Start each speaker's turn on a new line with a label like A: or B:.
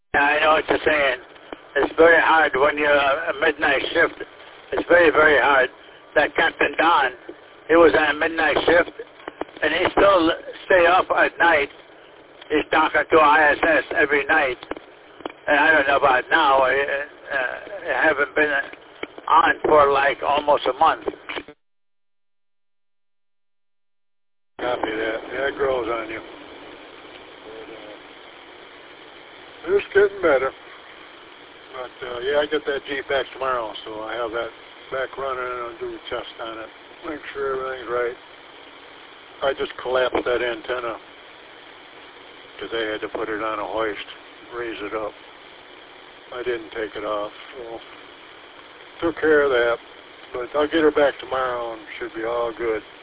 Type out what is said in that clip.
A: Yeah, I know what you're saying. It's very hard when you're a midnight shift. It's very, very hard. That Captain Don, he was on a midnight shift, and he still stay up at night. He's talking to ISS every night. And I don't know about now. I haven't been on for like almost a month.
B: Copy that. Yeah, it grows on you. But, it's getting better. But, yeah, I get that Jeep back tomorrow, so I have that back running and I'll do a test on it. Make sure everything's right. I just collapsed that antenna because they had to put it on a hoist, raise it up. I didn't take it off, so took care of that. But I'll get her back tomorrow and should be all good.